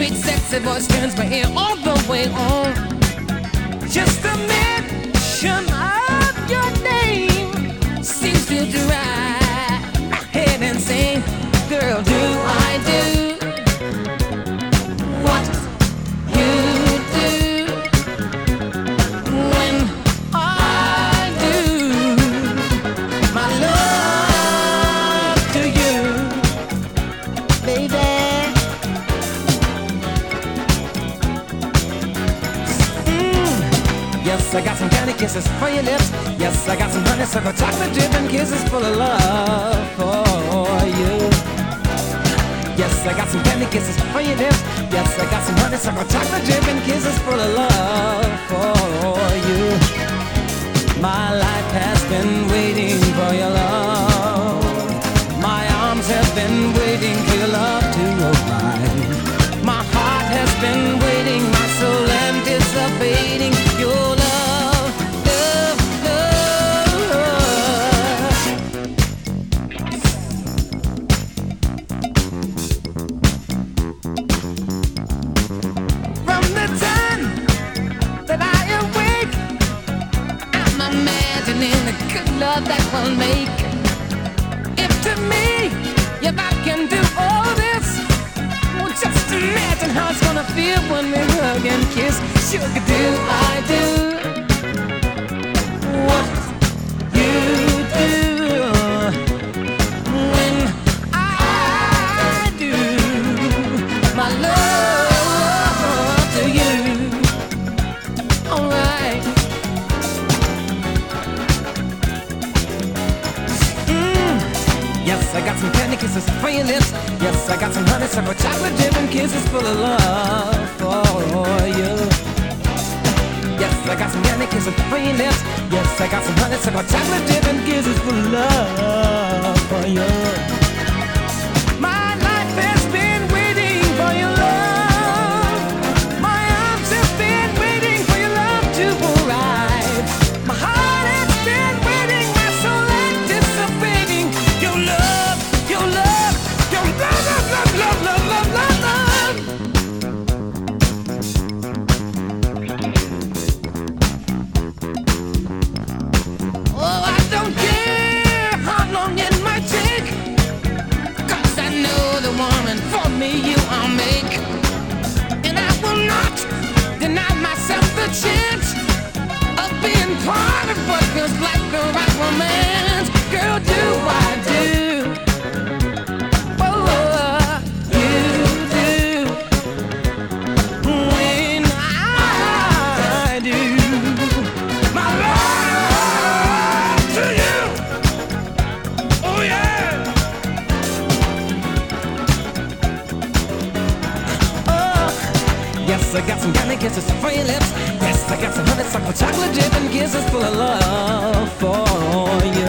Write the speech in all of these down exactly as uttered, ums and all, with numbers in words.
sweet, sexy voice turns my ear all the way on. Just a mention of your name seems to drive my head insane. Girl, do I do what you do when I do my love to you, baby? Yes, I got some candy kisses for your lips. Yes, I got some honeysuckle chocolate dripping kisses full of love for you. Yes, I got some candy kisses for your lips. Yes, I got some honeysuckle chocolate dripping kisses full of love for you. My life has been waiting for your love. My arms have been waiting for your love to arrive. My heart has been waiting, my soul anticipating your love. Love that will make. If to me, if I can do all this, well, just imagine how it's gonna feel when we hug and kiss. Sugar, do I do what you do when I do my love to you? Alright. Yes, I got some candy kisses for your lips. Yes, I got some honeysuckle chocolate dripping kisses full of love for you. Yes, I got some candy kisses for your lips. Yes, I got some honeysuckle chocolate dripping kisses full of love for you. My life has been waiting for your love. My arms have been waiting for your love to arrive. My heart has been waiting, my soul anticipating your love, your love, your love, love, love, love, love, love, love, love. Oh, I don't care how long it might take, 'cause I know the woman for me you I'll make. And I will not deny myself the chance of being part of what feels like the right romance. Girl, do I do what you do when I do my love to you? Oh yeah. Oh, yes, I got some candy kisses for your lips. Yes, I got some honeysuckle chocolate dripping kisses full of love for you.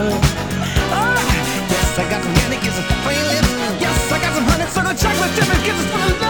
Oh, yes, I got some candy kisses for your lips. Yes, I got some honeysuckle chocolate dripping kisses full of love.